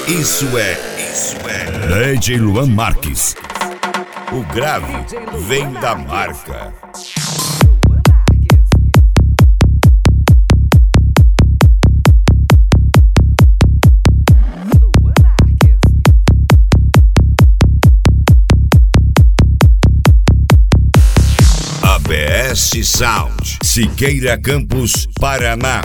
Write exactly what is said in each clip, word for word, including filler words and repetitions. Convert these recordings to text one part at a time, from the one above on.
Isso é, isso é D J Luan Marques. O grave vem da marca. A B S Sound, Siqueira Campos, Paraná.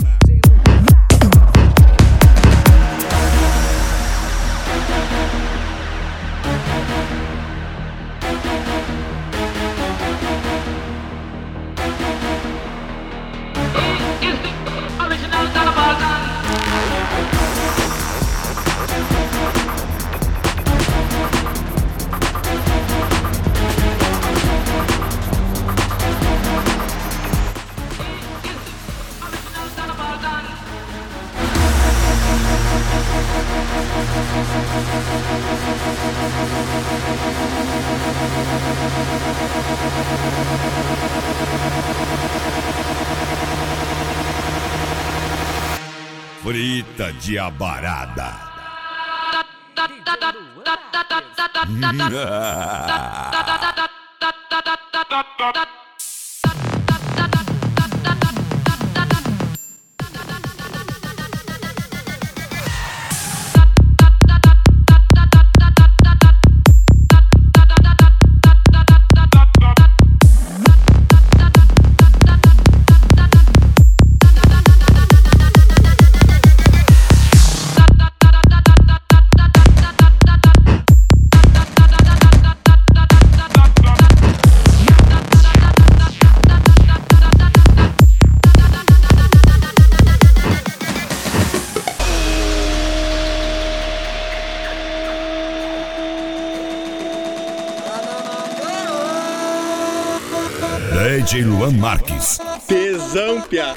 Frita de abarada. D J Luan Marques. Tesão, piá.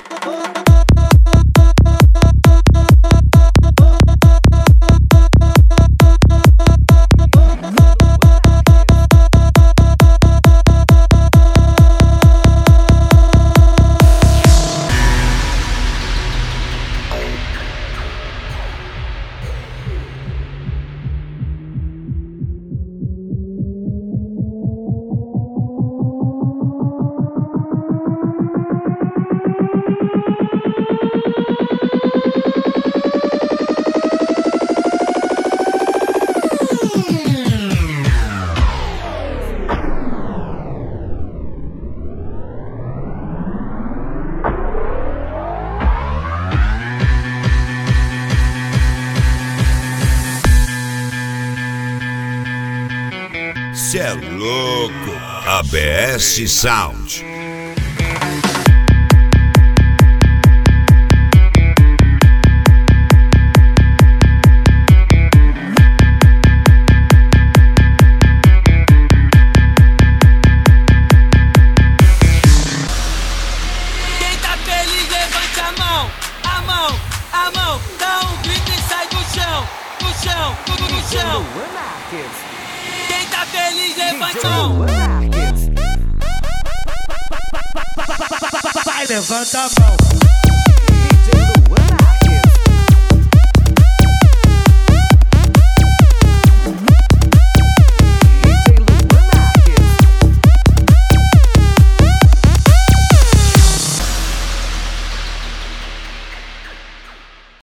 Cê é louco. A B S Sound. Quem tá feliz, levante a mão, a mão, a mão. Dá um grito e sai do chão, do chão, tudo no chão. Quem tá feliz, levanta a mão. Vai, levanta a mão.